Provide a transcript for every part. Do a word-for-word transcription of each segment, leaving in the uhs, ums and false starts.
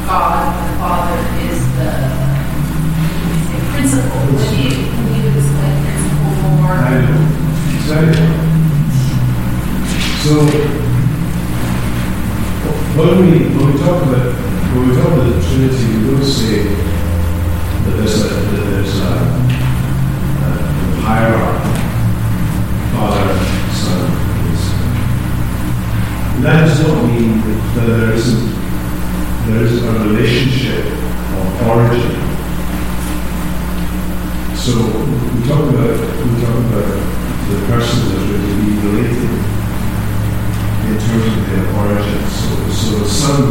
God, the Father is the principle. Would you, would you explain principle more? I know. Exactly. So, when we, when we talk about when we talk about the Trinity, we don't say that there's a, that there's a, a hierarchy, Father, Son, and Spirit. That does not mean that there isn't there is a relationship of origin. So we talk about we talk about the persons that are to be related in terms of their origin. So, so the Son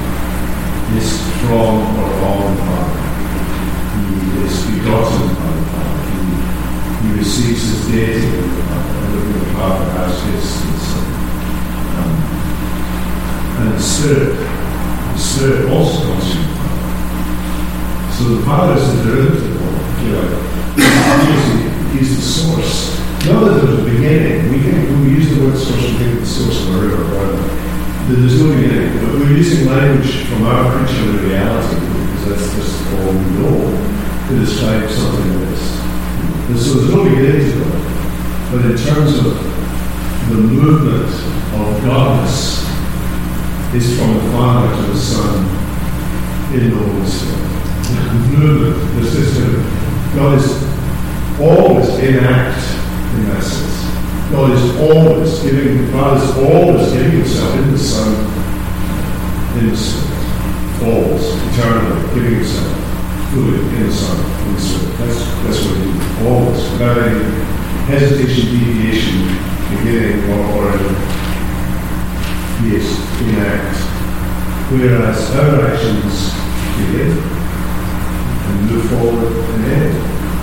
is from or of the Father. He is begotten by the Father. He, he receives his deity from the Father, and the Father as his Son. Um, and the Spirit, the Spirit also comes from the Father. So the Father is the derivative of, if you like. He's the source. Not that there's a beginning. We think when we use the word source, we think of the source of a river, rather. There's no beginning. But we're using language from our creature reality, because that's just all we know, to describe something like this. And so there's no beginning to it. But in terms of the movement of godness, is from the Father to the Son in the Holy Spirit. The movement, there's this kind of, God is always in act in that sense. God is always giving, God is always giving himself in the Son, in the Spirit. Always, eternally, giving himself fully in the Son, in the Spirit. That's, that's what he does. Always, without any hesitation, deviation, beginning, or origin. He is in act. Whereas our actions begin and move forward and end.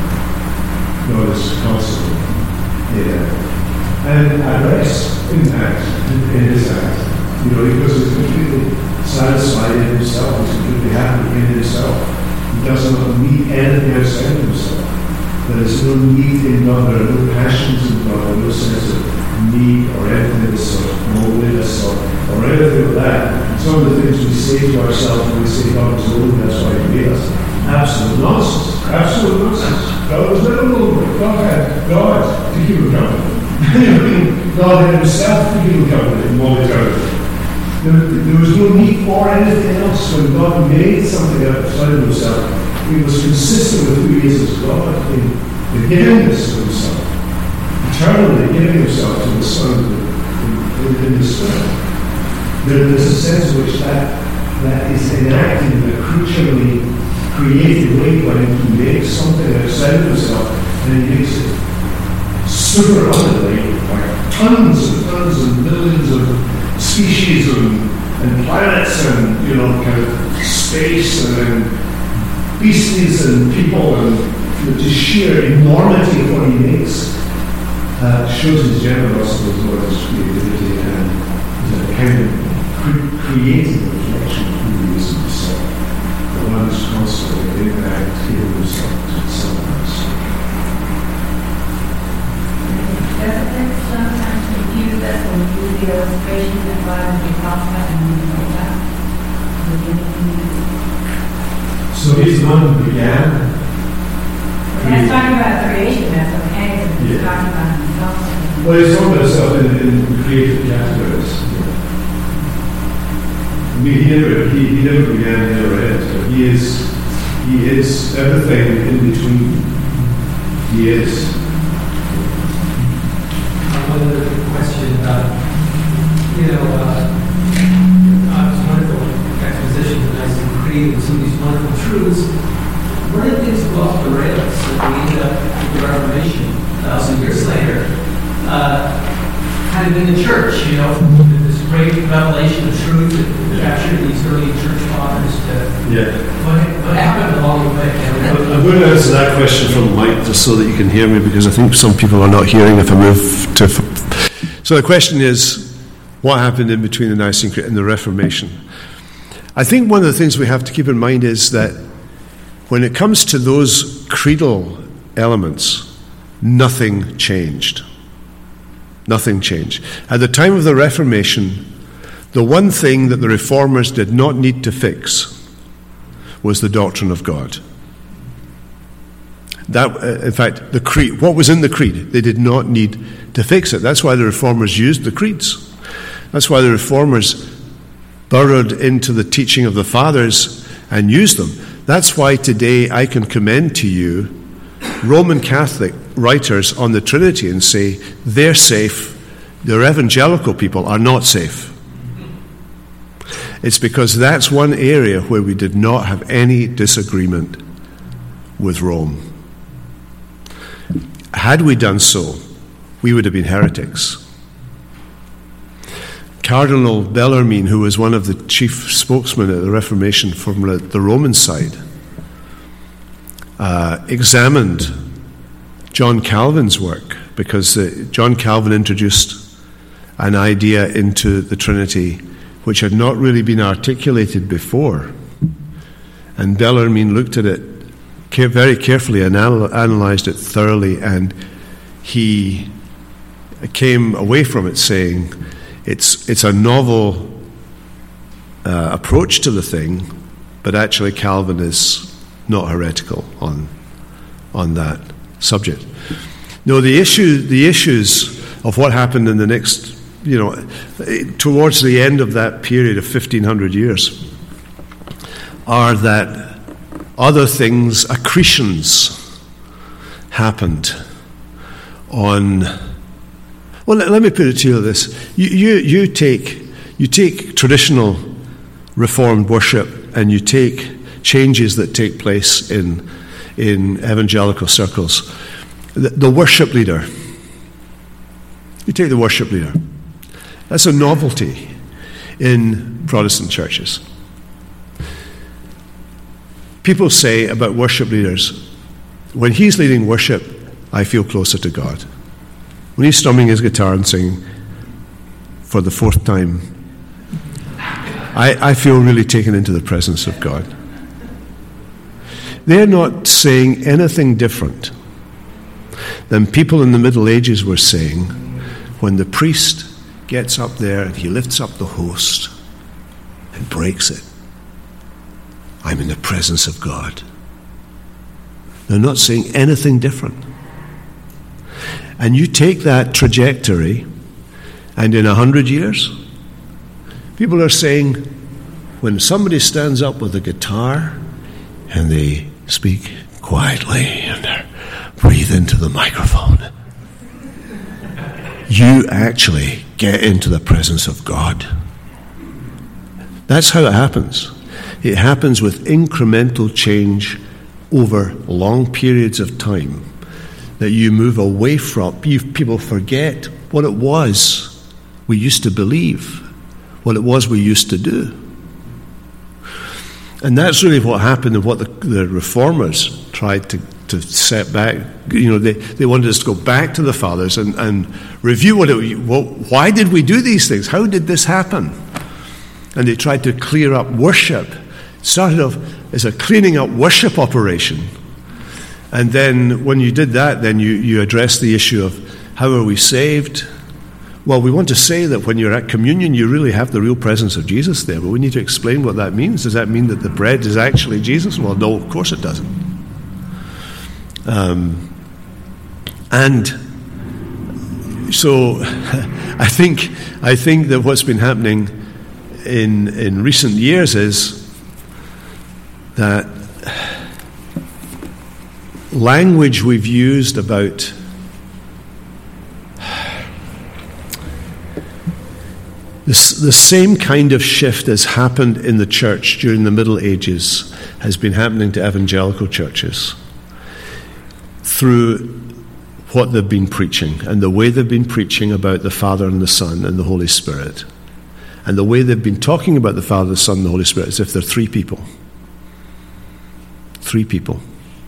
God is constantly in act. And at rest in act, in his act. You know, because he's completely satisfied in himself, he's completely happy in himself. He does not need anything outside of himself. There is no need in God, there are no passions in God, there are no sense of need or emptiness or loneliness or, or anything like that. Some of the things we say to ourselves when we say God is lonely, that's why he made us. Absolute nonsense. Absolute nonsense. God was never lonely. God had God to keep him company. God had himself to keep him company in all eternity. There, there was no need for anything else. When God made something outside of himself, he was consistent with who he is as God in the givingness of himself. Eternally giving himself to the Son in, in, in the Spirit. There, there's a sense in which that, that is enacted in a creaturely creative way when he makes something outside of himself and he makes it super abundantly, like tons and tons and millions of species and, and planets and, you know, kind of space and then beasties and people and the just sheer enormity of what he makes. Uh, shows his generosity as well as his creativity and is a kind of cre- creative reflection of who he is himself. The one who's constantly in act, giving himself to someone else. Does it make sometimes confuse us when we use the illustration that God has been talking about and we know that? So he's the one who began. That's talking about creation, that's okay. He's Yeah. talking about himself. Well, he's talking about himself in, in creative categories. I mean, he never, he, he never began, he never ends, but he is, he is everything in between. He is. One other question, uh, you know, uh, God's wonderful exposition of nice and creed and some of these wonderful truths. Where did things go off the rails that we end up with the Reformation a thousand years later? Uh, kind of in the church, you know, this great revelation of truth that captured these early church fathers. To, Yeah. What, what happened along the way? I'm going to answer that question from the mic just so that you can hear me, because I think some people are not hearing if I move to. So the question is, what happened in between the Nicene Creed and the Reformation? I think one of the things we have to keep in mind is that when it comes to those creedal elements, nothing changed. Nothing changed. At the time of the Reformation, the one thing that the Reformers did not need to fix was the doctrine of God. That, uh, in fact, the creed, what was in the creed, they did not need to fix it. That's why the Reformers used the creeds. That's why the Reformers burrowed into the teaching of the Fathers and used them. That's why today I can commend to you Roman Catholic writers on the Trinity and say they're safe, their evangelical people are not safe. It's because that's one area where we did not have any disagreement with Rome. Had we done so, we would have been heretics. Cardinal Bellarmine, who was one of the chief spokesmen at the Reformation from the Roman side, uh, examined John Calvin's work, because uh, John Calvin introduced an idea into the Trinity which had not really been articulated before. And Bellarmine looked at it very carefully and analyzed it thoroughly, and he came away from it saying it's it's a novel uh, approach to the thing, but actually Calvin is not heretical on on that subject. No, the issue the issues of what happened in the next, you know, towards the end of that period of fifteen hundred years are that other things, accretions, happened on. Well, let, let me put it to you like this: you, you you take you take traditional Reformed worship, and you take changes that take place in in evangelical circles. The, the worship leader. You take the worship leader. That's a novelty in Protestant churches. People say about worship leaders, when he's leading worship, I feel closer to God. When he's strumming his guitar and singing for the fourth time, I, I feel really taken into the presence of God. They're not saying anything different than people in the Middle Ages were saying when the priest gets up there and he lifts up the host and breaks it. I'm in the presence of God. They're not saying anything different. And you take that trajectory, and in a hundred years, people are saying, when somebody stands up with a guitar and they speak quietly and they breathe into the microphone, you actually get into the presence of God. That's how it happens. It happens with incremental change over long periods of time, that you move away from. You, people forget what it was we used to believe, what it was we used to do. And that's really what happened, and what the, the Reformers tried to, to set back. You know, they, they wanted us to go back to the Fathers and, and review what it, well, why did we do these things? How did this happen? And they tried to clear up worship. It started off as a cleaning up worship operation. And then when you did that, then you, you addressed the issue of how are we saved? Well, we want to say that when you're at communion, you really have the real presence of Jesus there, but we need to explain what that means. Does that mean that the bread is actually Jesus? Well, no, of course it doesn't. Um, and so I think I think that what's been happening in in recent years is that language we've used about this, the same kind of shift as happened in the church during the Middle Ages has been happening to evangelical churches through what they've been preaching and the way they've been preaching about the Father and the Son and the Holy Spirit, and the way they've been talking about the Father, the Son, and the Holy Spirit as if they're three people. Three people.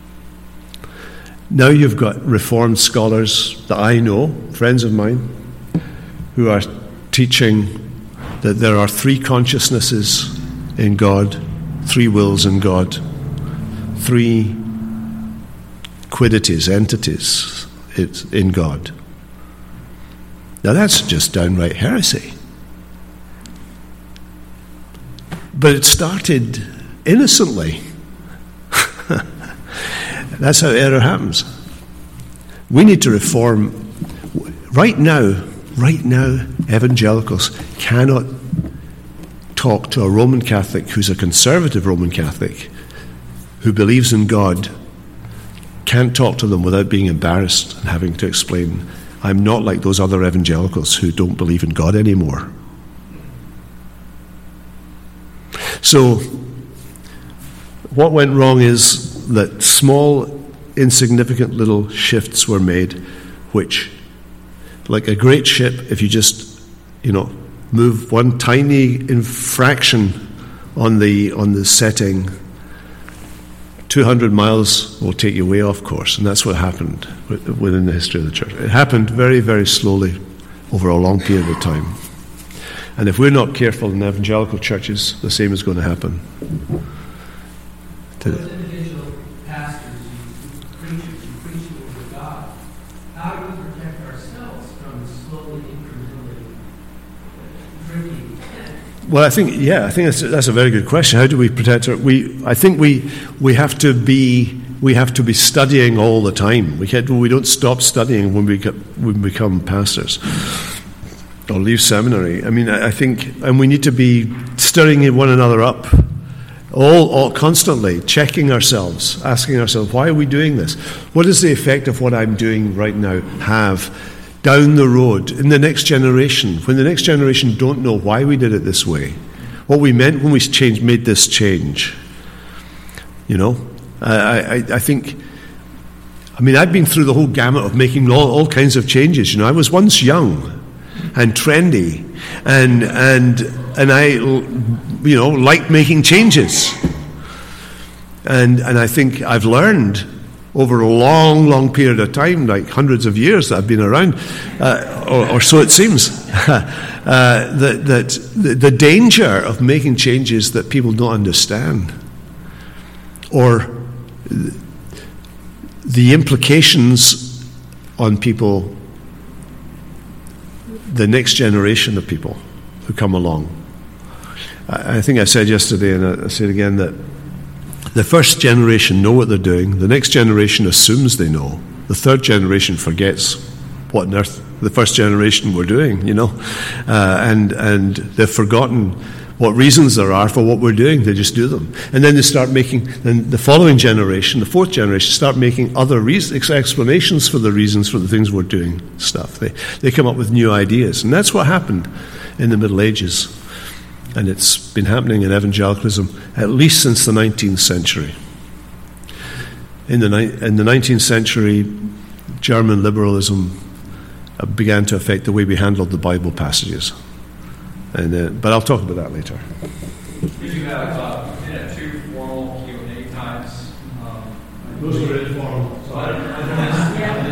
Now you've got Reformed scholars that I know, friends of mine, who are teaching that there are three consciousnesses in God, three wills in God, three quiddities, entities in God. Now that's just downright heresy. But it started innocently That's how error happens. We need to reform. Right now, right now, evangelicals cannot talk to a Roman Catholic who's a conservative Roman Catholic who believes in God, can't talk to them without being embarrassed and having to explain, I'm not like those other evangelicals who don't believe in God anymore. So, what went wrong is that small, insignificant little shifts were made, which, like a great ship, if you just, you know, move one tiny infraction on the on the setting, two hundred miles will take you way off course. And that's what happened within the history of the church. It happened very, very slowly over a long period of time. And if we're not careful in evangelical churches, the same is going to happen. As individual pastors, you preachers, you preach the word of God. How do we protect ourselves from slowly, incrementally drinking? Well, I think, yeah, I think that's, that's a very good question. How do we protect our? We, I think we we have to be we have to be studying all the time. We can't, we don't stop studying when we get, when we become pastors or leave seminary. I mean, I, I think, and we need to be stirring one another up. All, all constantly checking ourselves, asking ourselves, why are we doing this? What does the effect of what I'm doing right now have down the road in the next generation, when the next generation don't know why we did it this way, what we meant when we changed, made this change? You know, I, I, I think, I mean, I've been through the whole gamut of making all, all kinds of changes. You know, I was once young and trendy, and and and I, you know, liked making changes. And and I think I've learned over a long, long period of time, like hundreds of years that I've been around, uh, or, or so it seems, uh, that that the, the danger of making changes that people don't understand, or the implications on people, the next generation of people who come along. I, I think I said yesterday, and I, I say it again, that the first generation know what they're doing. The next generation assumes they know. The third generation forgets what on earth the first generation were doing, you know. Uh, and and they've forgotten what reasons there are for what we're doing. They just do them. And then they start making, then the following generation, the fourth generation, start making other reasons, explanations for the reasons for the things we're doing stuff. They, they come up with new ideas. And that's what happened in the Middle Ages. And it's been happening in evangelicalism at least since the nineteenth century. In the, ni- in the nineteenth century, German liberalism began to affect the way we handled the Bible passages. And uh, but I'll talk about that later. We do have uh, yeah, two formal Q and A times. Um, Those are informal. but,